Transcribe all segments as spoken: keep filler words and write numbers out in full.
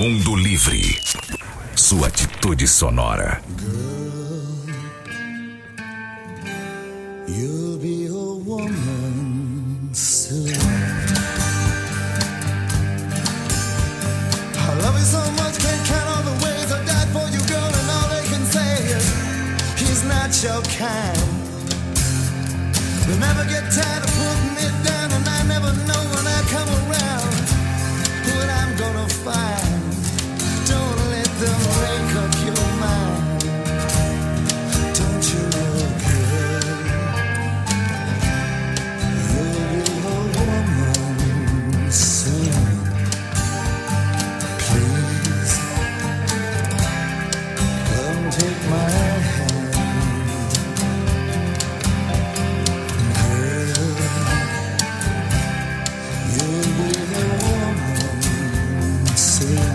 Mundo Livre. Sua atitude sonora. You'll be a woman soon. I love you so much, can't count all the ways I died for you, girl, and all they can say is he's not your kind. They'll never get tired of putting it down, and I never know when I come around what I'm gonna find. Don't let them make up your mind. Don't you look good? You'll be a woman soon. Please, come take my hand. Girl, you'll be a woman soon.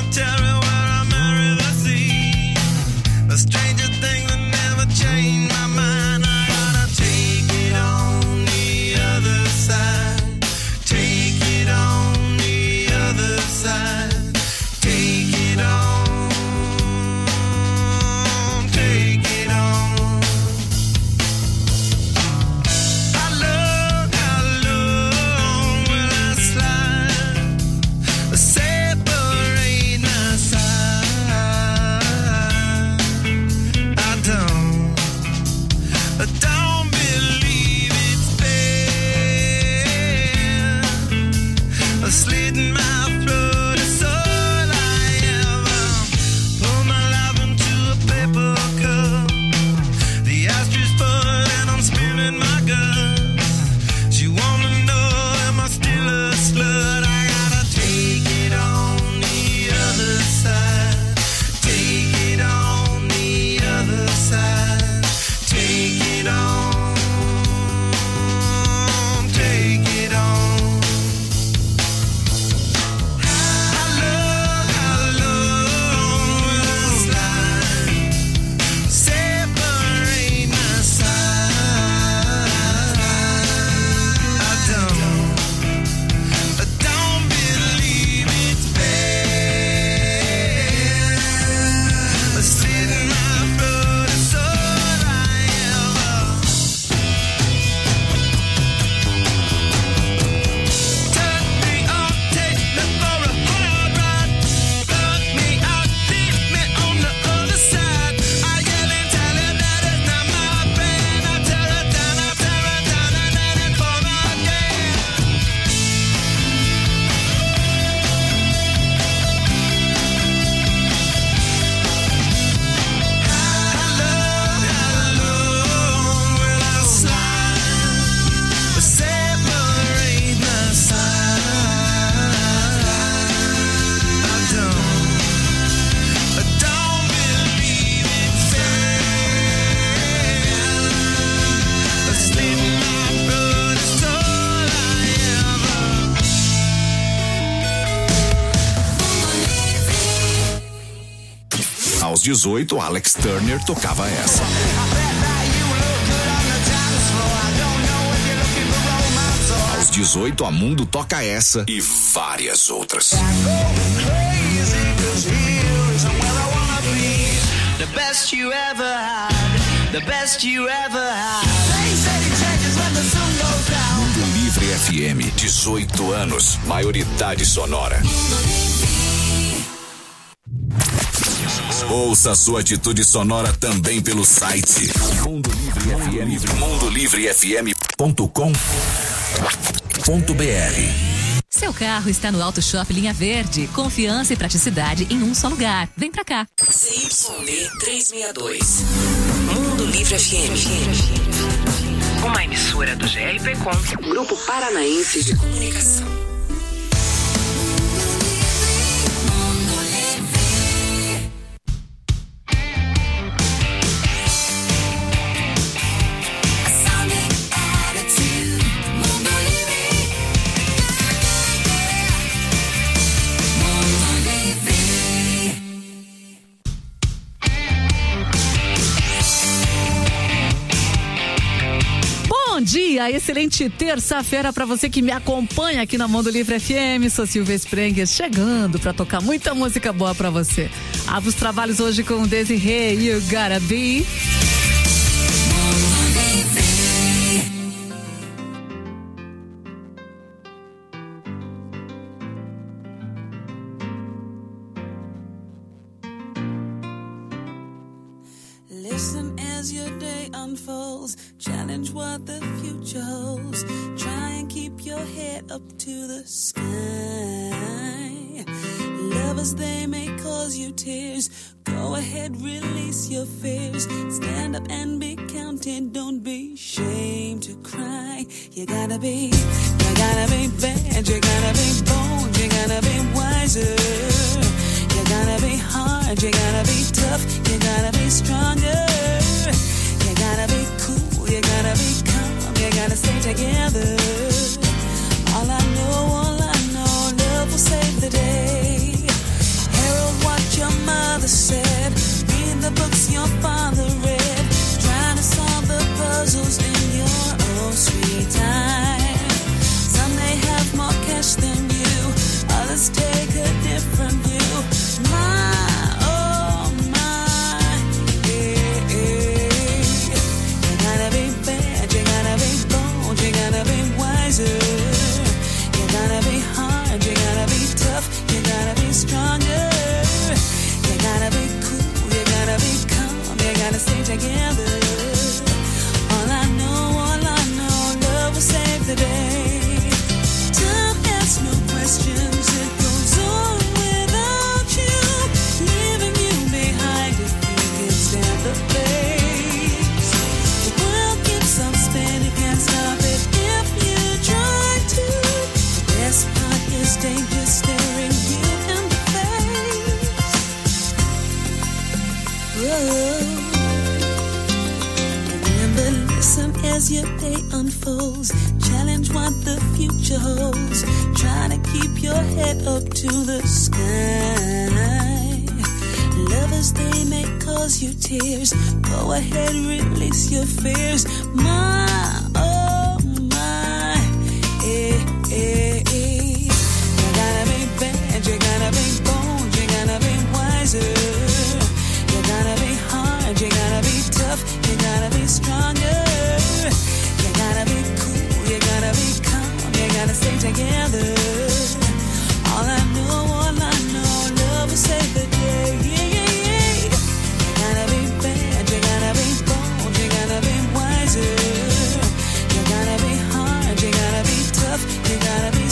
A stranger thing that never changed my Aos dezoito, Alex Turner tocava essa. Aos dezoito, a Mundo toca essa e várias outras. The best you ever had, the best you ever had. Mundo Livre F M, dezoito anos, maioridade sonora. Ouça sua atitude sonora também pelo site Mundo Livre F M, mundo livre f m ponto com ponto b r. Seu carro está no Auto Shop Linha Verde. Confiança e praticidade em um só lugar. Vem pra cá. Z Y D trezentos e sessenta e dois. Mundo Livre F M. Uma emissora do G R P Com, Grupo Paranaense de Comunicação. Bom dia, excelente terça-feira para você que me acompanha aqui na Mundo Livre F M. Sou Silvia Sprenger, chegando para tocar muita música boa para você. Abro os trabalhos hoje com o Desirê, You Gotta Be. Listen as your day unfolds, challenge what the future holds, try and keep your head up to the sky. Lovers, they may cause you tears, go ahead, release your fears, stand up and be counted, don't be ashamed to cry. You gotta be, you gotta be bad, you gotta be bold, you gotta be wiser. You gotta be hard, you gotta be tough, you gotta be stronger. You gotta be cool, you gotta be calm, you gotta stay together. All I know, all I know, love will save the day. Herald what your mother said, read the books your father read, trying to solve the puzzles in your own sweet time. Some may have more cash than you, others take a different view. My, oh my, yeah, yeah. You gotta be bad, you gotta be bold, you gotta be wiser. You gotta be hard, you gotta be tough, you gotta be stronger. You gotta be cool, you gotta be calm, you gotta stay together. All I know, all I know, love will save the day. Time asks no questions, it goes on without you, leaving you behind if you can stand the pace. The world keeps on spinning, can't stop it if you try to. The best part is danger staring you in the face. Whoa. Remember, listen as your day unfolds, challenge what the future holds, try to keep your head up to the sky. Lovers, they may cause you tears, go ahead, release your fears. My, oh my, eh, eh, eh. You gotta be bad, you gotta be bold, you gotta be wiser. You gotta be hard, you gotta be tough, you gotta be stronger. You gotta be cool, you gotta be calm, you gotta stay together. All I know, all I know, love will save the day. Yeah, yeah, yeah. You gotta be bad, you gotta be bold, you gotta be wiser. You gotta be hard, you gotta be tough, you gotta be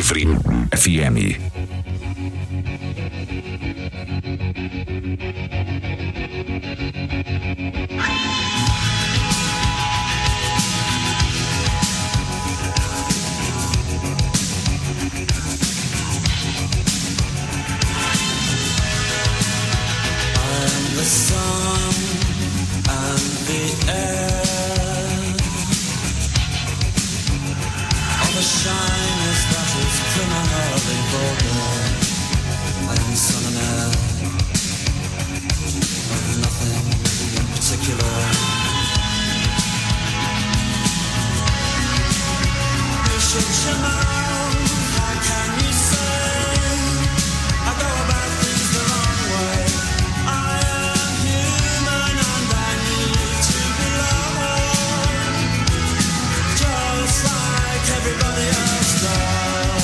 Livre F M. The sun and the air all the shyness that is criminally vulgar. I am the sun and air of nothing in particular. You should know, how can you say I go about things the wrong way? I everybody else does.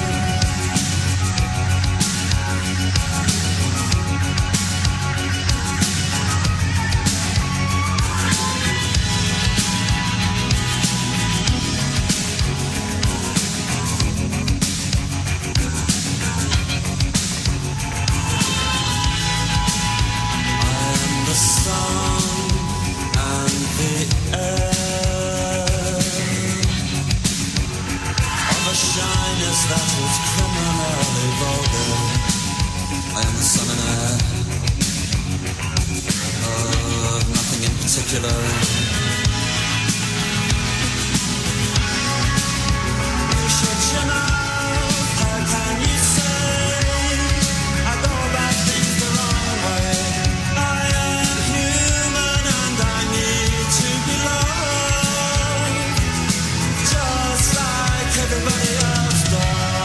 I am the sun and the air, a shyness that is criminally vulgar. I am the sun and air of nothing in particular. You should know, how can you say I go about things the wrong way? I am human and I need to be loved, just like everybody else does.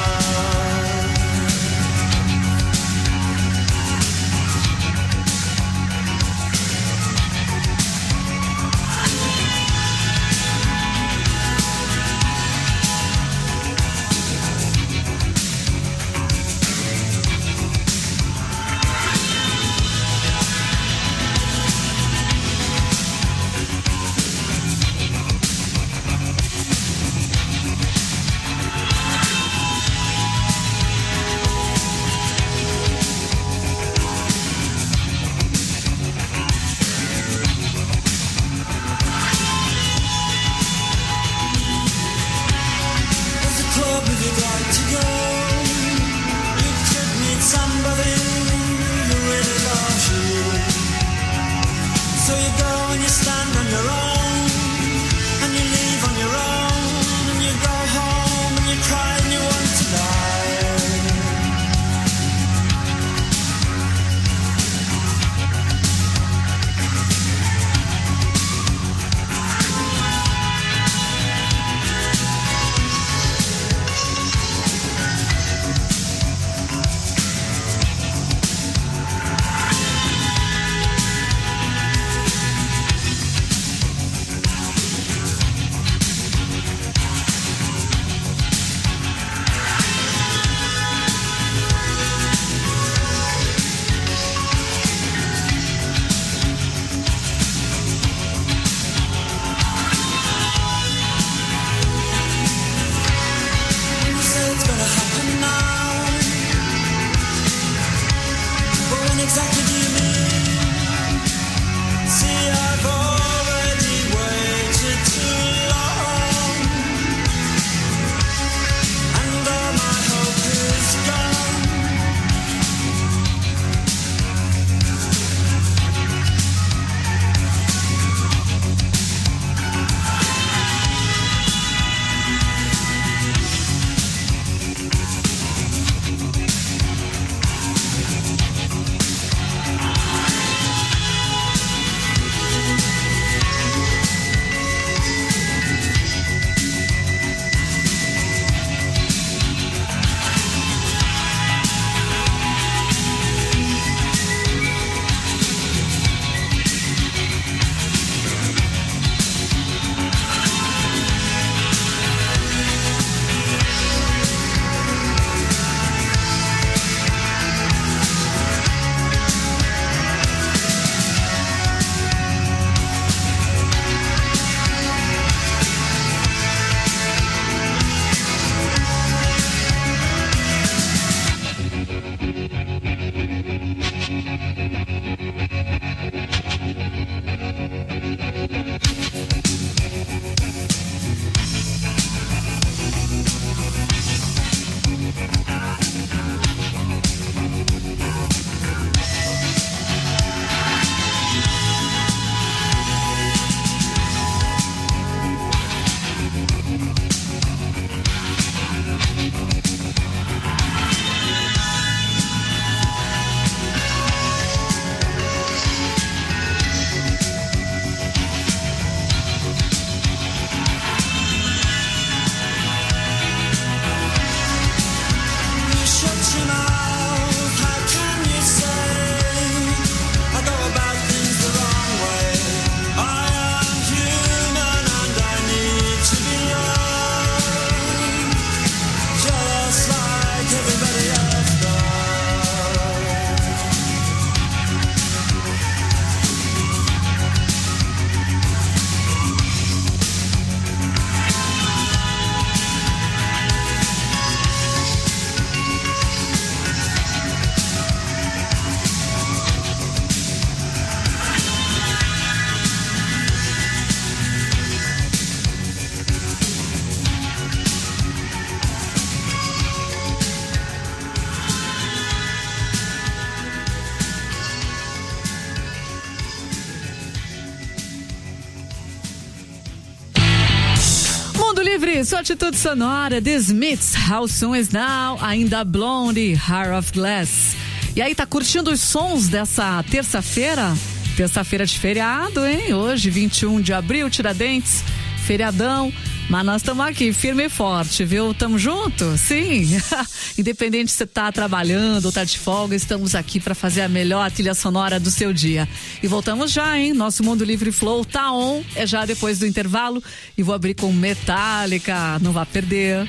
Livre, sua atitude sonora, The Smiths, How Soon Is Now, ainda Blondie, Heart of Glass. E aí, tá curtindo os sons dessa terça-feira? Terça-feira de feriado, hein? Hoje, vinte e um de abril, Tiradentes, feriadão. Mas nós estamos aqui, firme e forte, viu? Tamo junto? Sim. Independente se você tá trabalhando ou tá de folga, estamos aqui para fazer a melhor trilha sonora do seu dia. E voltamos já, hein? Nosso Mundo Livre Flow tá on, é já depois do intervalo. E vou abrir com Metallica, não vá perder.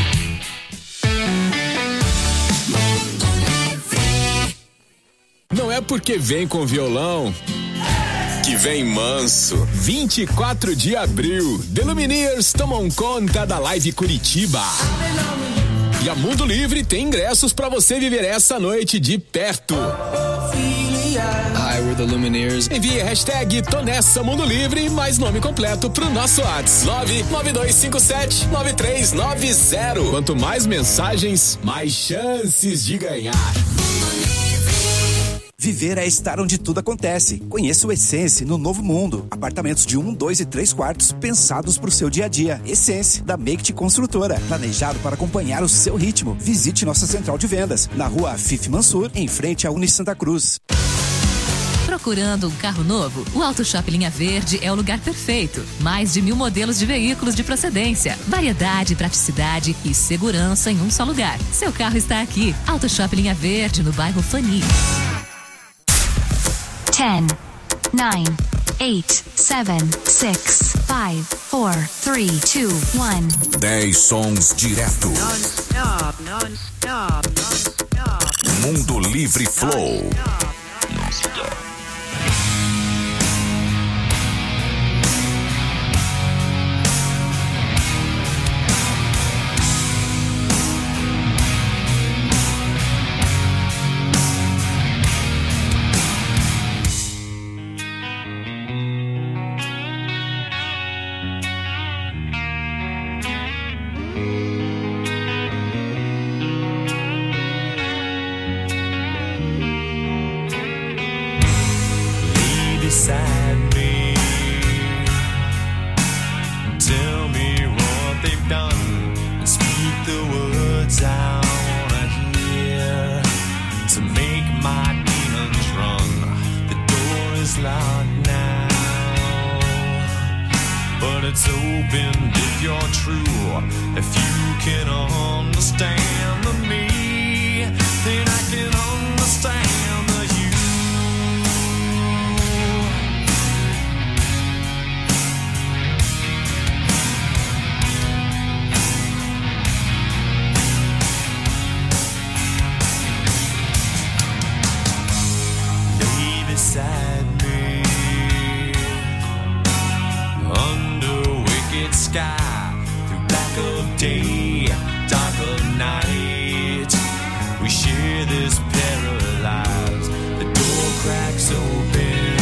Não é porque vem com violão que vem manso. vinte e quatro de abril, The Lumineers tomam conta da Live Curitiba. E a Mundo Livre tem ingressos pra você viver essa noite de perto. Hi, we're the Lumineers. Envie a hashtag Tô Nessa Mundo Livre mais nome completo pro nosso WhatsApp nove nove dois cinco sete nove três nove zero. Quanto mais mensagens, mais chances de ganhar. Viver é estar onde tudo acontece. Conheça o Essence no Novo Mundo. Apartamentos de um, dois e três quartos pensados para o seu dia a dia. Essence, da Make-Te Construtora. Planejado para acompanhar o seu ritmo. Visite nossa central de vendas, na rua Fife Mansur, em frente à Uni Santa Cruz. Procurando um carro novo? O Auto Shop Linha Verde é o lugar perfeito. Mais de mil modelos de veículos de procedência. Variedade, praticidade e segurança em um só lugar. Seu carro está aqui. Auto Shop Linha Verde, no bairro Fani. ten, nine, eight, seven, six, five, four, three, two, one. dez sons direto. Non-stop, non-stop, non-stop. Mundo Livre Flow. Non-stop. Beside me, tell me what they've done, and speak the words I wanna hear to make my demons run. The door is locked now, but it's open if you're true. If you can understand the me, then I can understand the you. Beside me, under wicked sky, through black of day, dark of night, we share this paralyzed. The door cracks open,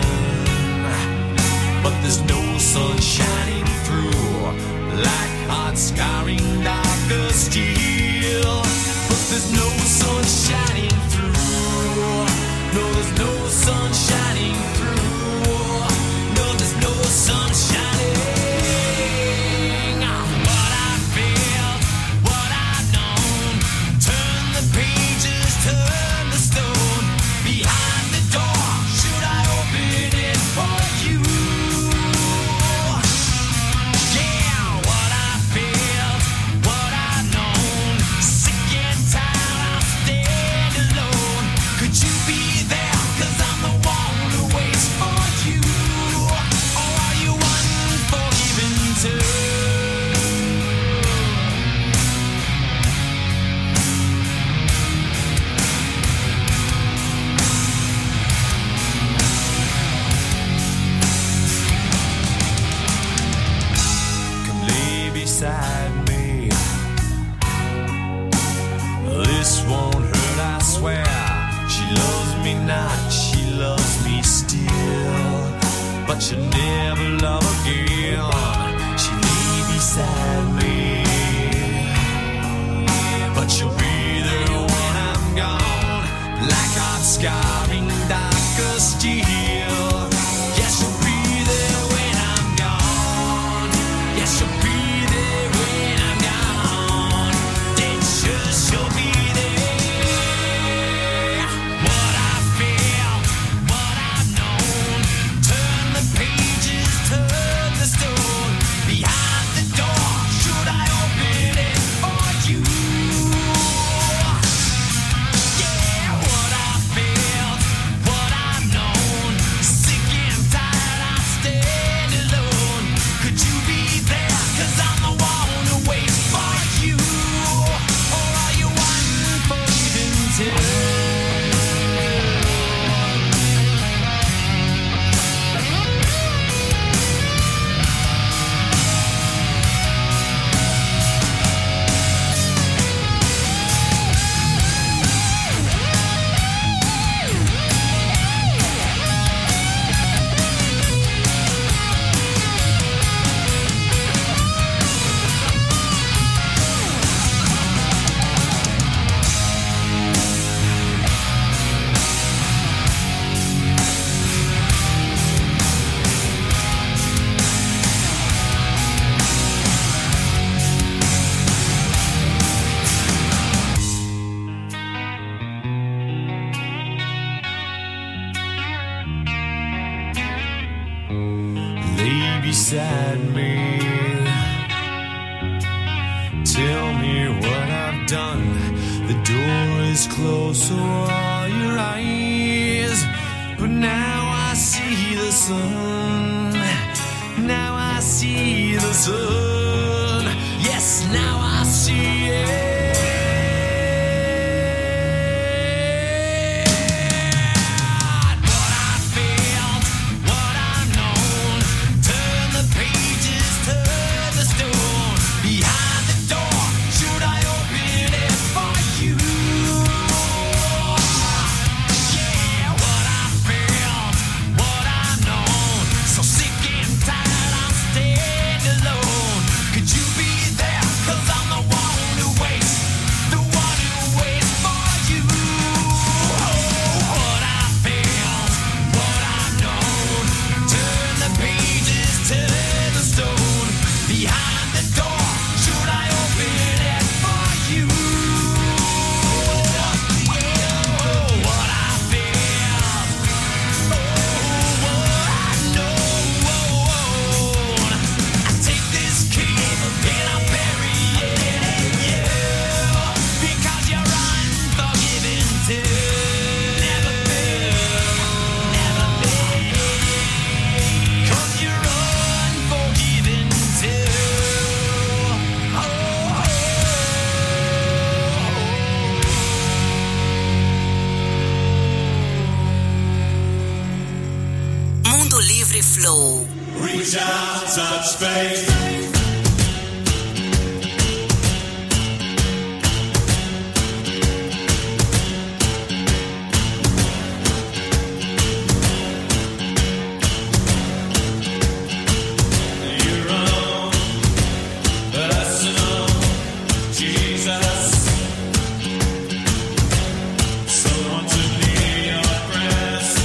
but there's no sun shining through, like hot scarring dark of steel. But there's no sun shining through. No, there's no sun shining through. No, there's no sun shining. What I felt, what I've known. Turn the pages, turn the stone. Behind the door, should I open it for you? Yeah, what I felt, what I've known. Sick and tired, I'll stand alone. Could you be beside me? This won't hurt, I swear. She loves me not, she loves me still, but she'll never love again. She lay beside me, but she'll be there when I'm gone, like hot scarring dark as steel. Yeah, she'll be there when I'm gone. Yeah, she'll be there. beside me. Tell me what I've done. The door is closed, so are your eyes. But now I see the sun. Now I see the sun. Yes, now I see it. Reach out, touch faith.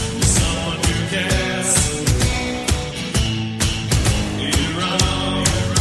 You're wrong.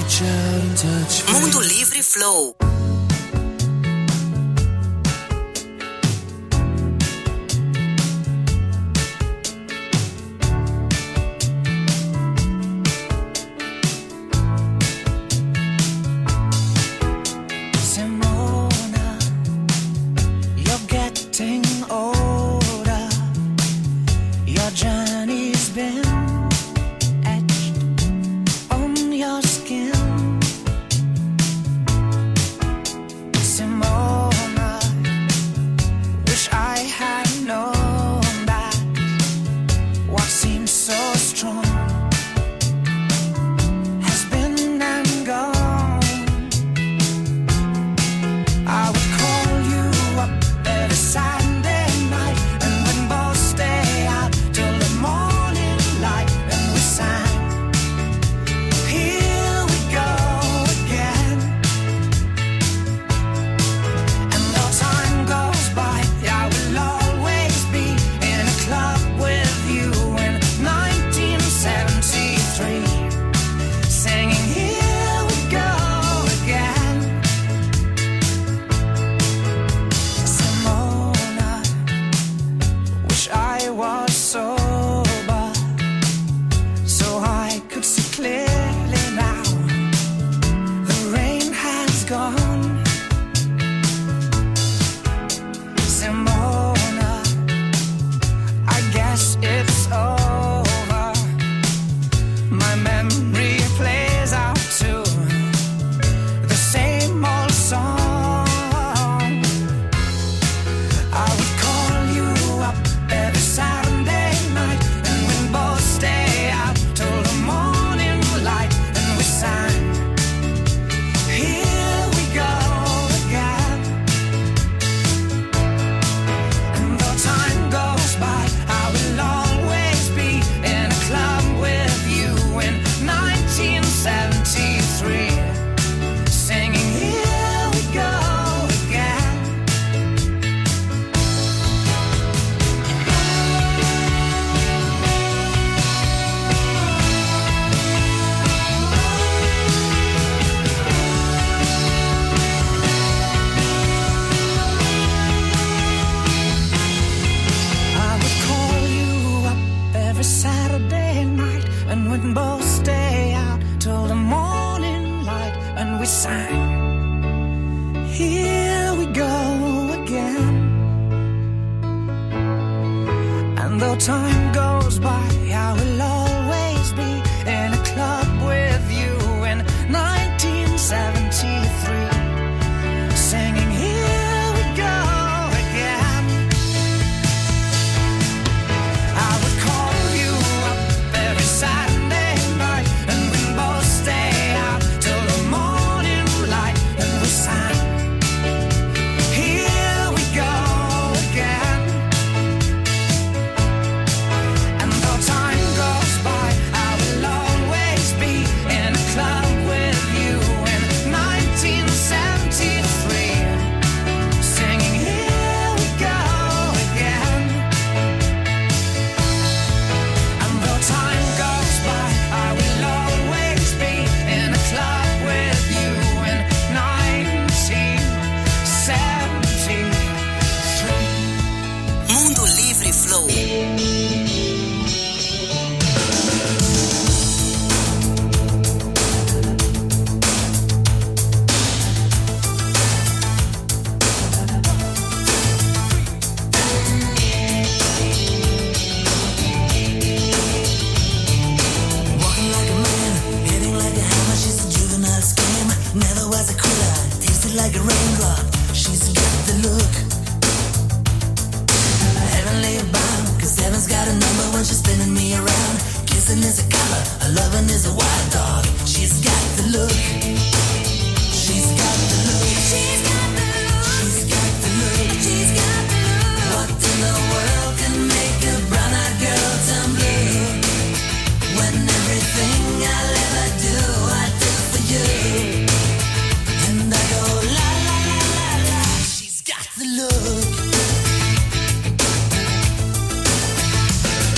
reach out and touch me. Mundo Livre Flow.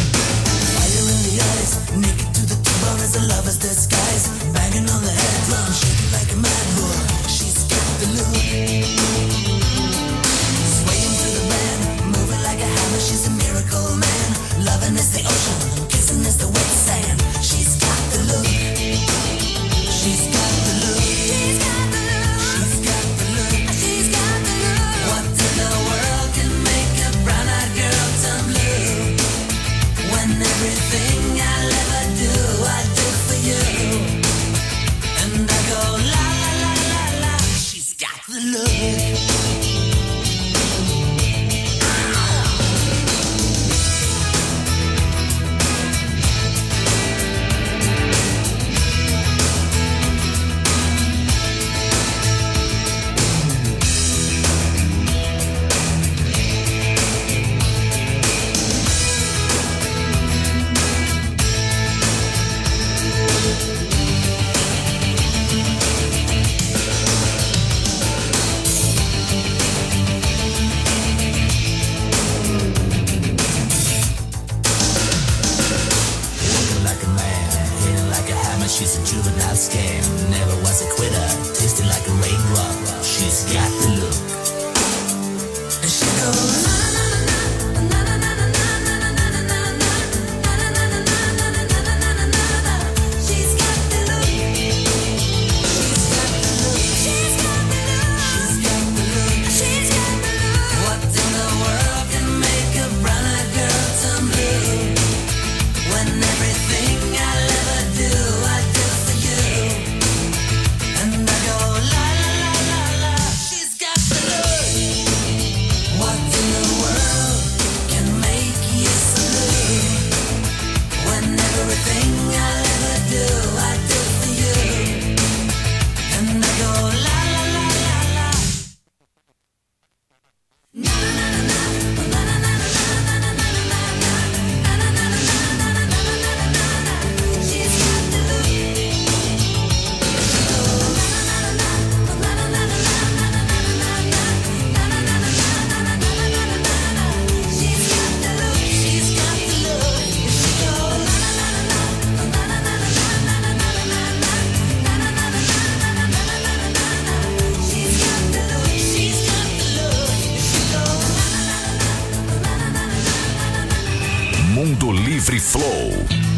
Fire in the eyes, naked to the tip, as the lovers disguise, banging on the head drum. She's a juvenile scam, never was a quitter, tasting like a raindrop. She's got the look. And she goes, Mundo Livre Flow.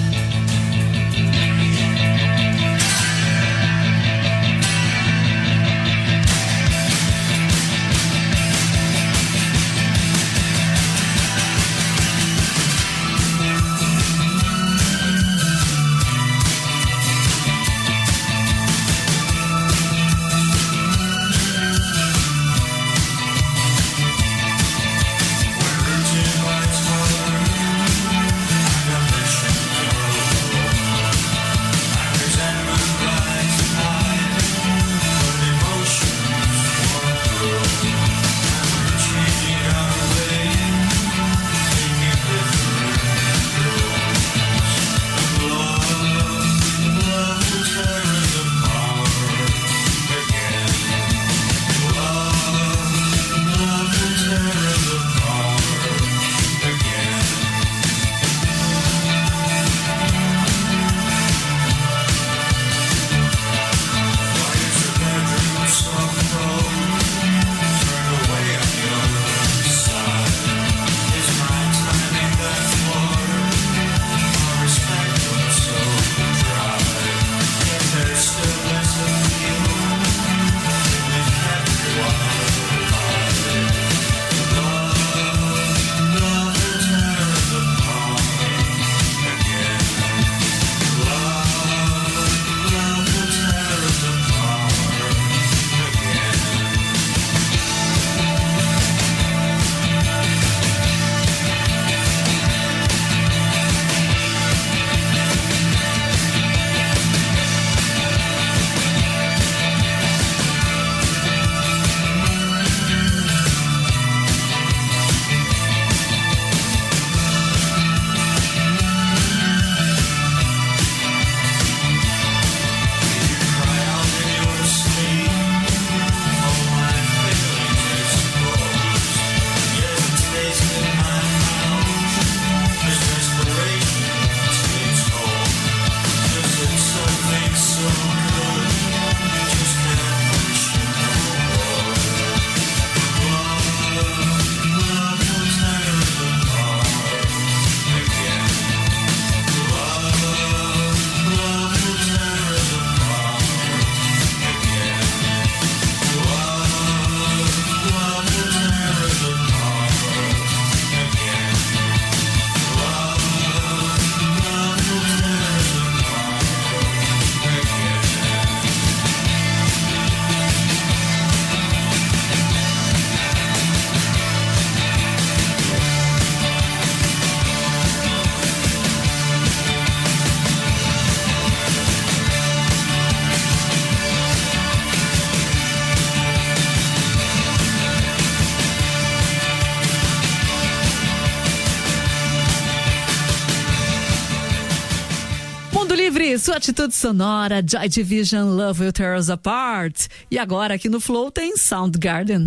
Sua atitude sonora, Joy Division, Love Will Tear Us Apart. E agora aqui no Flow tem Soundgarden.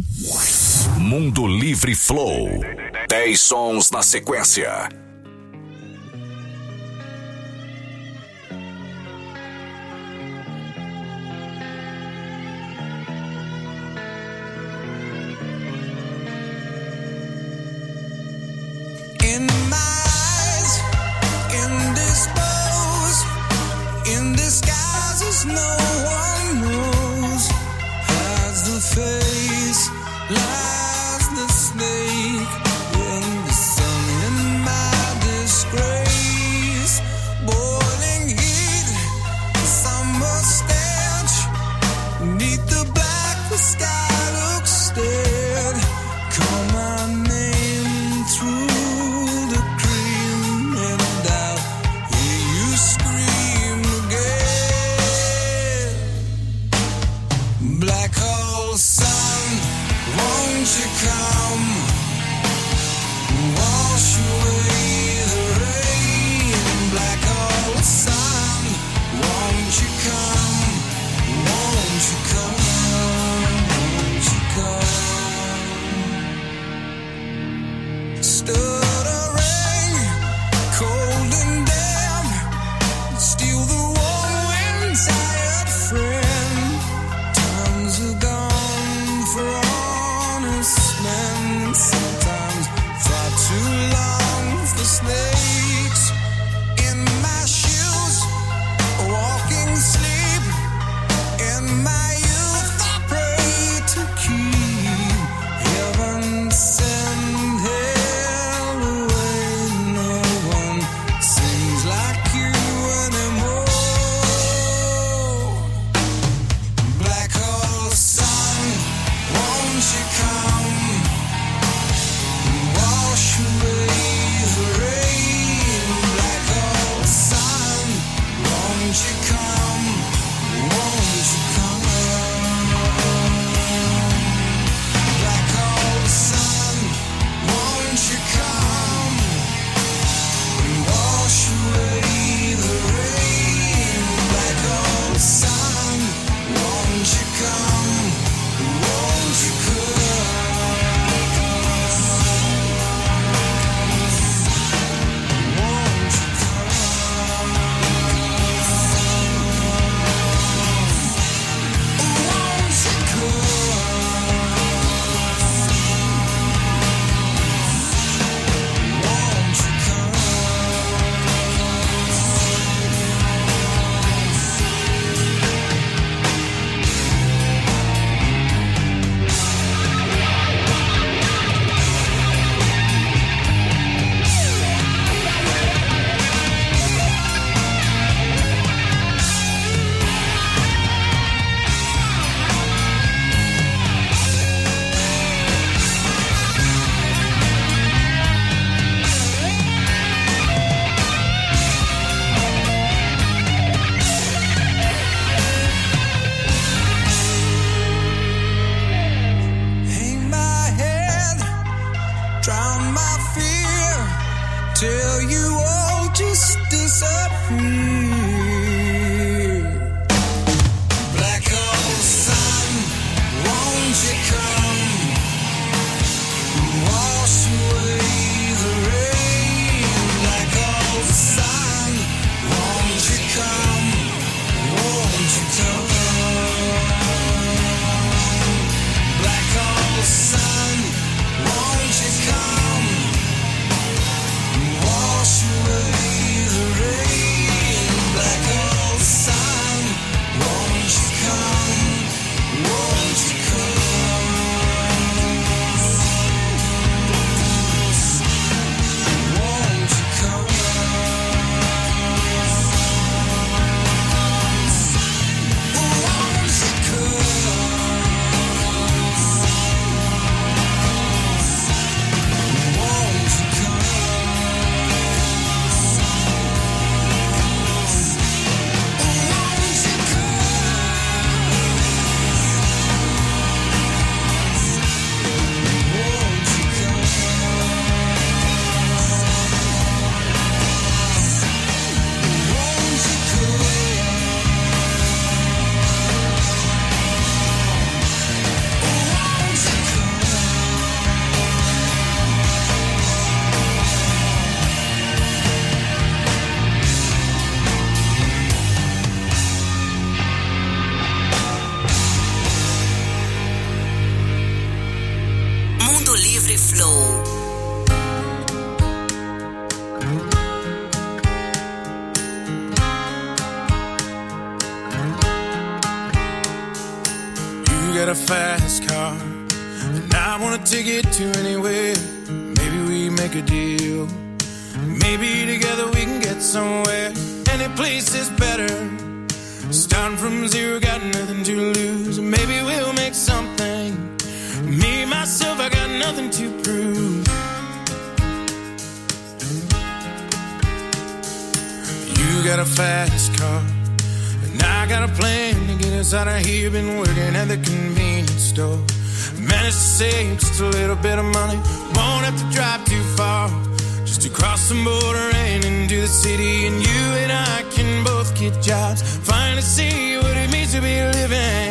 Mundo Livre Flow. dez sons na sequência. got a fast car, and I wanna take it to anywhere. Maybe we make a deal. Maybe together we can get somewhere. Any place is better. Starting from zero, got nothing to lose. Maybe we'll make something. Me, myself, I got nothing to prove. You got a fast car, and I got a plan to get us out of here. Been working at the convenience store. Managed to save just a little bit of money. Won't have to drive too far, just to cross the border and into the city. And you and I can both get jobs, finally see what it means to be living.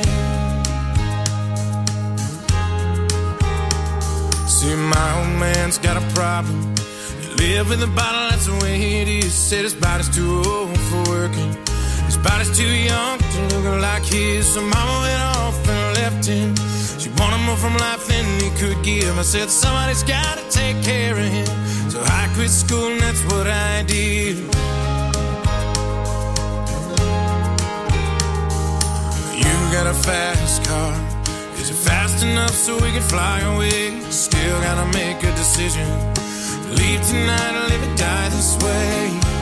See, my old man's got a problem. He live in the bottle, that's the way it is. Said his body's too old for working. His body's too young to look like his. So mama went off and left him. She wanted more from life than he could give. I said somebody's gotta take care of him. So I quit school and that's what I did. You got a fast car. Is it fast enough so we can fly away? Still gotta make a decision. Leave tonight or live or die this way.